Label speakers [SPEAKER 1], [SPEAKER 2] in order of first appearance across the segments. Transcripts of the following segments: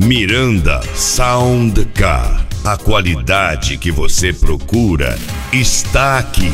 [SPEAKER 1] Miranda Sound Car. A qualidade que você procura está aqui.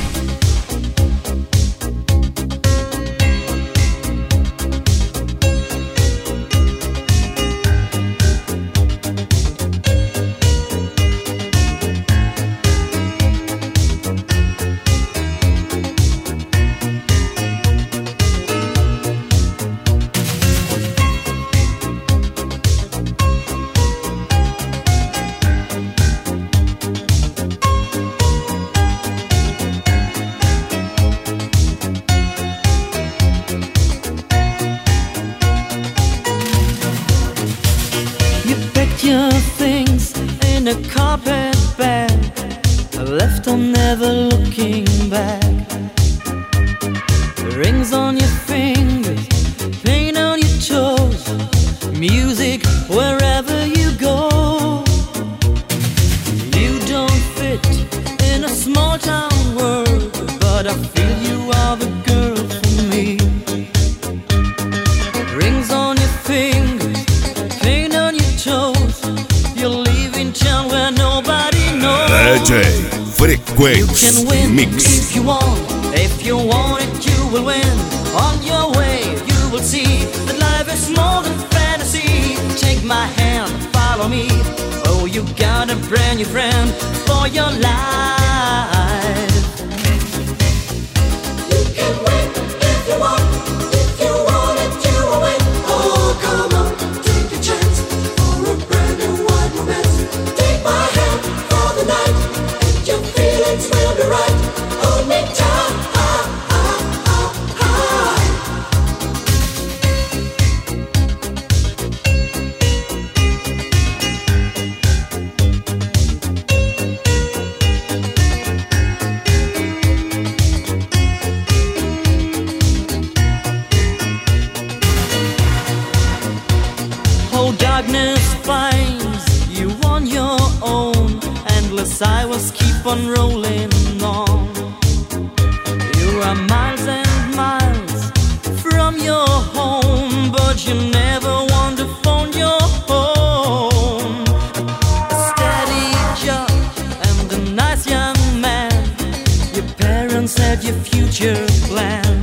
[SPEAKER 2] Your things in a carpet bag, left on never looking back. Rings on your fingers, paint on your toes, music wherever you go. You don't fit in a small town world, but I feel you are the girl for me. Rings on your fingers, paint on your toes.
[SPEAKER 1] DJ Frequency
[SPEAKER 2] You can win
[SPEAKER 1] Mix.
[SPEAKER 2] if you want it you will win. On your way you will see that life is more than fantasy. Take my hand, follow me. Oh, you got a brand new friend for your life. You can win if you want it you will win. Oh, come on, take a chance for a brand new wide romance. Take my hand for the night, and your feelings will be right. Hold me tight. Oh, darkness finds you on your own. Endless highways keep on rolling on. You are miles and miles from your home, but you never want to phone your home. A steady job and a nice young man. Your parents had your future planned.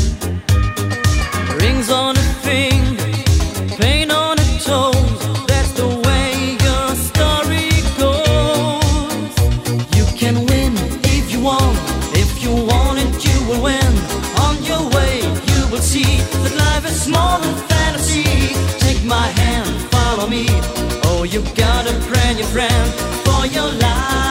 [SPEAKER 2] Rings on a finger, paint on a toe. That's the way your story goes. You can win if you want it you will win. On your way you will see that life is more than fantasy. Take my hand, follow me. Oh, you got a brand new friend for your life.